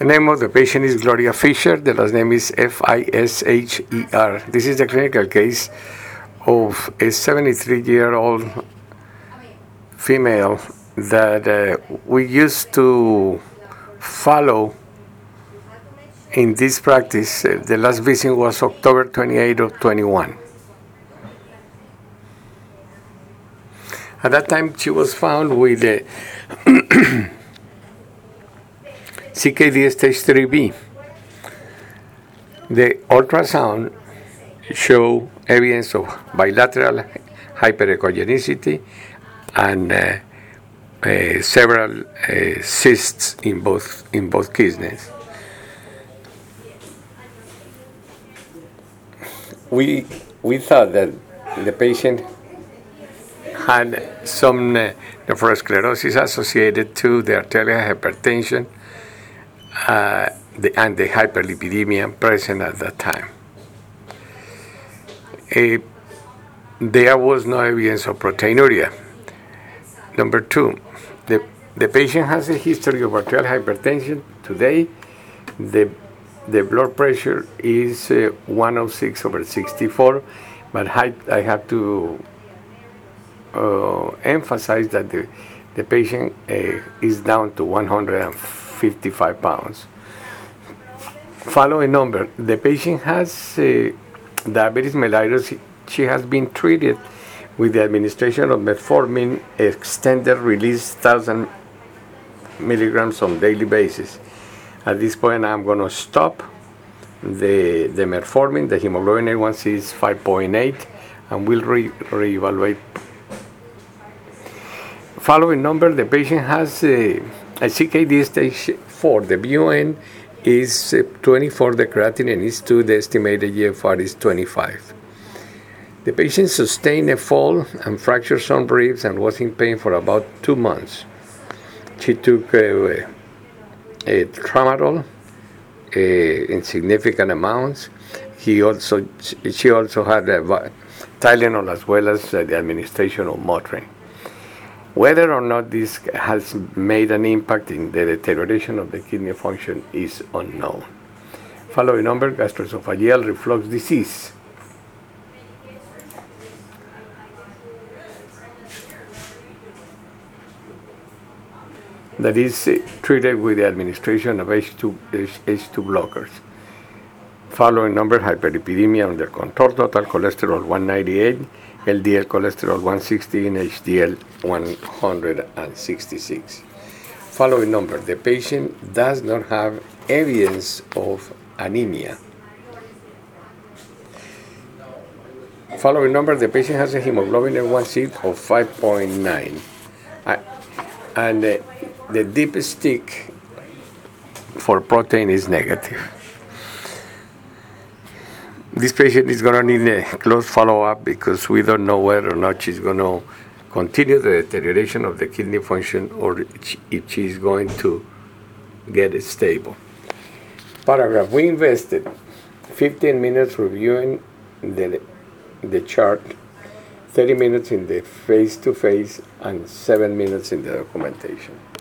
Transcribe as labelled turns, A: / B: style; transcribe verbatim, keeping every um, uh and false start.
A: The name of the patient is Gloria Fisher. The last name is F I S H E R. This is the clinical case of a seventy-three-year-old female that uh, we used to follow in this practice. Uh, the last visit was October twenty-eighth of twenty-one. At that time, she was found with a C K D stage three B. The ultrasound showed evidence of bilateral hyperechogenicity and uh, uh, several uh, cysts in both in both kidneys. We we thought that the patient had some uh, nephrosclerosis associated to the arterial hypertension uh, the, and the hyperlipidemia present at that time. Uh, there was no evidence of proteinuria. Number two, the, the patient has a history of arterial hypertension. Today, the, the blood pressure is uh, one oh six over sixty-four, but I, I have to uh, emphasize that the, the patient uh, is down to one hundred fifty-five pounds. Following number, the patient has uh, diabetes mellitus. She has been treated with the administration of metformin extended release one thousand milligrams on daily basis. At this point, I'm going to stop the, the metformin. The hemoglobin A one C is five point eight, and we'll re reevaluate. Following number, the patient has a, a C K D stage four. The B U N is twenty-four, the creatinine is two, the estimated G F R is twenty-five. The patient sustained a fall and fractured some ribs and was in pain for about two months. She took uh, a tramadol uh, in significant amounts. He also, she also had a Tylenol as well as uh, the administration of Motrin. Whether or not this has made an impact in the deterioration of the kidney function is unknown. Following number, gastroesophageal reflux disease. That is uh, treated with the administration of H two, H two blockers. Following number, hyperlipidemia under control, total cholesterol one ninety-eight, L D L cholesterol one sixteen, H D L one hundred sixty-six. Following number, the patient does not have evidence of anemia. Following number, the patient has a hemoglobin A one C of five point nine. I, and uh, the deep stick for protein is negative. This patient is going to need a close follow-up because we don't know whether or not she's going to continue the deterioration of the kidney function or if she's going to get it stable. Paragraph, we invested fifteen minutes reviewing the, the chart, thirty minutes in the face-to-face, and seven minutes in the documentation.